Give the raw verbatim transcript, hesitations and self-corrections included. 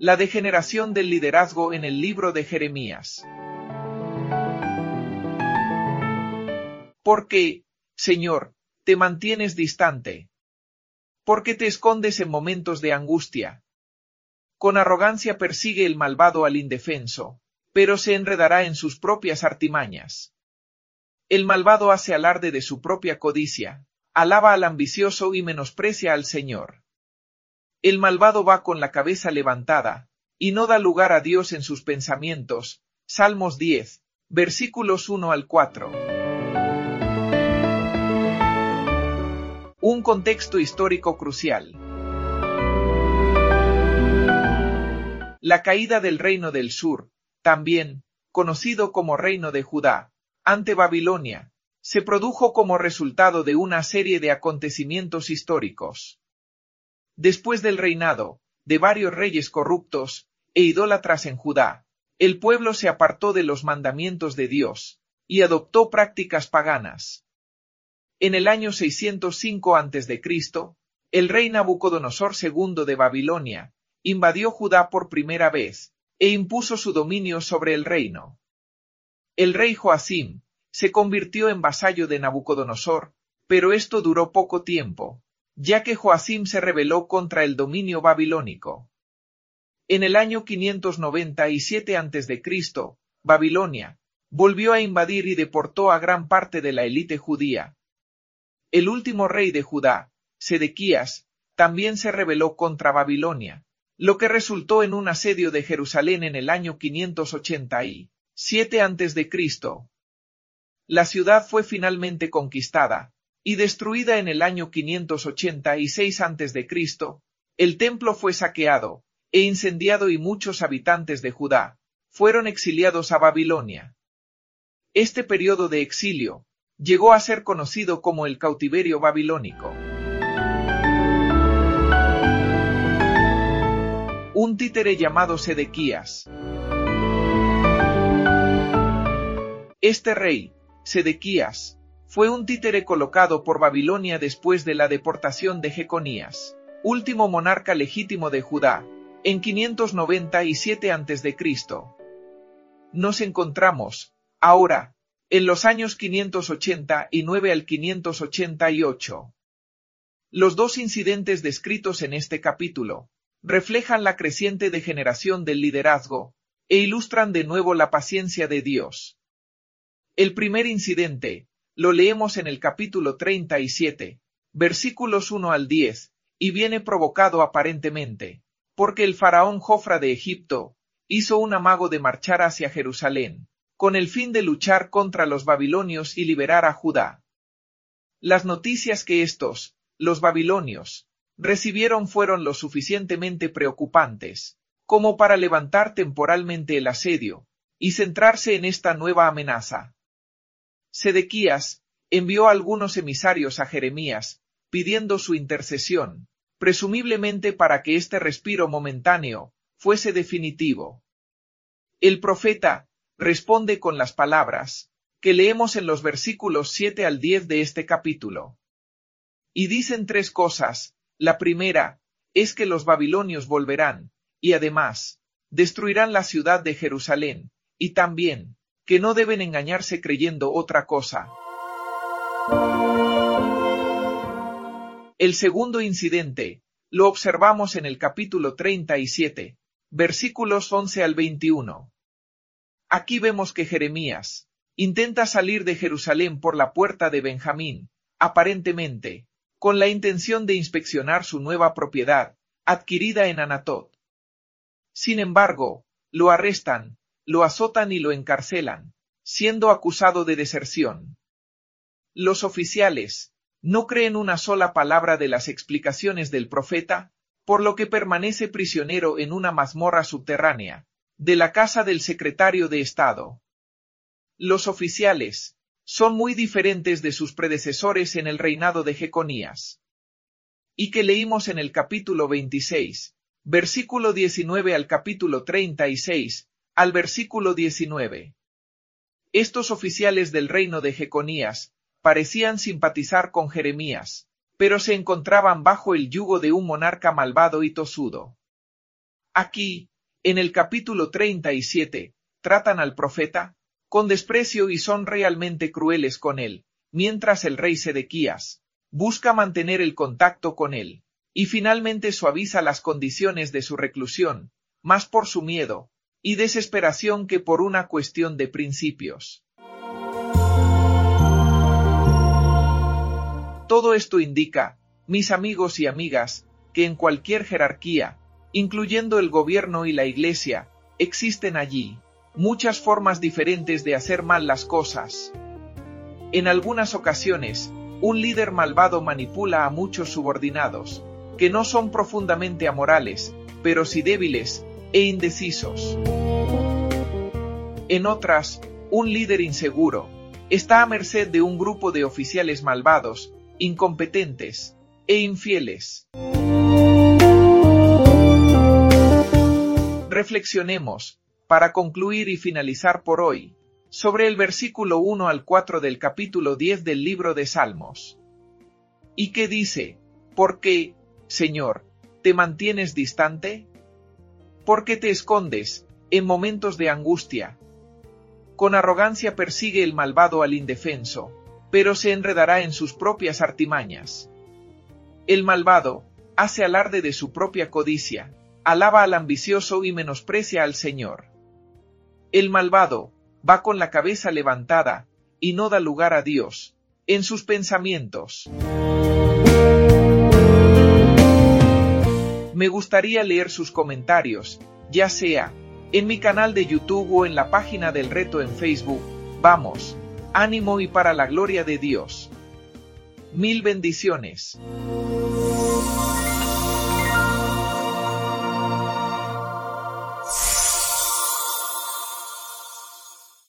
La degeneración del liderazgo en el libro de Jeremías. ¿Por qué, Señor, te mantienes distante? ¿Por qué te escondes en momentos de angustia? Con arrogancia persigue el malvado al indefenso, pero se enredará en sus propias artimañas. El malvado hace alarde de su propia codicia, alaba al ambicioso y menosprecia al Señor. El malvado va con la cabeza levantada, y no da lugar a Dios en sus pensamientos. Salmos diez, versículos uno al cuatro. Un contexto histórico crucial. La caída del Reino del Sur, también conocido como Reino de Judá, ante Babilonia, se produjo como resultado de una serie de acontecimientos históricos. Después del reinado de varios reyes corruptos e idólatras en Judá, el pueblo se apartó de los mandamientos de Dios y adoptó prácticas paganas. En el año seiscientos cinco antes de Cristo, el rey Nabucodonosor segundo de Babilonia invadió Judá por primera vez e impuso su dominio sobre el reino. El rey Joacim se convirtió en vasallo de Nabucodonosor, pero esto duró poco tiempo, ya que Joacim se rebeló contra el dominio babilónico. En el año quinientos noventa y siete antes de Cristo, Babilonia volvió a invadir y deportó a gran parte de la élite judía. El último rey de Judá, Sedequías, también se rebeló contra Babilonia, lo que resultó en un asedio de Jerusalén en el año quinientos ochenta y siete antes de Cristo. La ciudad fue finalmente conquistada y destruida en el año quinientos ochenta y seis antes de Cristo. El templo fue saqueado e incendiado y muchos habitantes de Judá fueron exiliados a Babilonia. Este periodo de exilio llegó a ser conocido como el cautiverio babilónico. Un títere llamado Sedequías. Este rey, Sedequías, fue un títere colocado por Babilonia después de la deportación de Jeconías, último monarca legítimo de Judá, en quinientos noventa y siete antes de Cristo. Nos encontramos, ahora, en los años quinientos ochenta y nueve al quinientos ochenta y ocho. Los dos incidentes descritos en este capítulo reflejan la creciente degeneración del liderazgo e ilustran de nuevo la paciencia de Dios. El primer incidente lo leemos en el capítulo treinta y siete, versículos uno al diez, y viene provocado aparentemente porque el faraón Jofra de Egipto hizo un amago de marchar hacia Jerusalén, con el fin de luchar contra los babilonios y liberar a Judá. Las noticias que estos, los babilonios, recibieron fueron lo suficientemente preocupantes, como para levantar temporalmente el asedio, y centrarse en esta nueva amenaza. Sedequías envió algunos emisarios a Jeremías, pidiendo su intercesión, presumiblemente para que este respiro momentáneo fuese definitivo. El profeta responde con las palabras que leemos en los versículos siete al diez de este capítulo. Y dicen tres cosas. La primera es que los babilonios volverán, y además, destruirán la ciudad de Jerusalén, y también, que no deben engañarse creyendo otra cosa. El segundo incidente lo observamos en el capítulo treinta y siete, versículos once al veintiuno. Aquí vemos que Jeremías intenta salir de Jerusalén por la puerta de Benjamín, aparentemente, con la intención de inspeccionar su nueva propiedad, adquirida en Anatot. Sin embargo, lo arrestan, lo azotan y lo encarcelan, siendo acusado de deserción. Los oficiales no creen una sola palabra de las explicaciones del profeta, por lo que permanece prisionero en una mazmorra subterránea, de la casa del secretario de Estado. Los oficiales son muy diferentes de sus predecesores en el reinado de Jeconías. Y que leímos en el capítulo veintiséis, versículo diecinueve al capítulo treinta y seis, al versículo diecinueve. Estos oficiales del reino de Jeconías parecían simpatizar con Jeremías, pero se encontraban bajo el yugo de un monarca malvado y tosudo. Aquí, En el capítulo treinta y siete, tratan al profeta con desprecio y son realmente crueles con él, mientras el rey Sedequías busca mantener el contacto con él, y finalmente suaviza las condiciones de su reclusión, más por su miedo y desesperación que por una cuestión de principios. Todo esto indica, mis amigos y amigas, que en cualquier jerarquía, incluyendo el gobierno y la iglesia, existen allí muchas formas diferentes de hacer mal las cosas. En algunas ocasiones, un líder malvado manipula a muchos subordinados, que no son profundamente amorales, pero sí débiles e indecisos. En otras, un líder inseguro está a merced de un grupo de oficiales malvados, incompetentes e infieles. Reflexionemos, para concluir y finalizar por hoy, sobre el versículo uno al cuatro del capítulo diez del libro de Salmos. ¿Y qué dice? ¿Por qué, Señor, te mantienes distante? ¿Por qué te escondes en momentos de angustia? Con arrogancia persigue el malvado al indefenso, pero se enredará en sus propias artimañas. El malvado hace alarde de su propia codicia, alaba al ambicioso y menosprecia al Señor. El malvado va con la cabeza levantada y no da lugar a Dios en sus pensamientos. Me gustaría leer sus comentarios, ya sea en mi canal de YouTube o en la página del reto en Facebook. Vamos, ánimo y para la gloria de Dios. Mil bendiciones.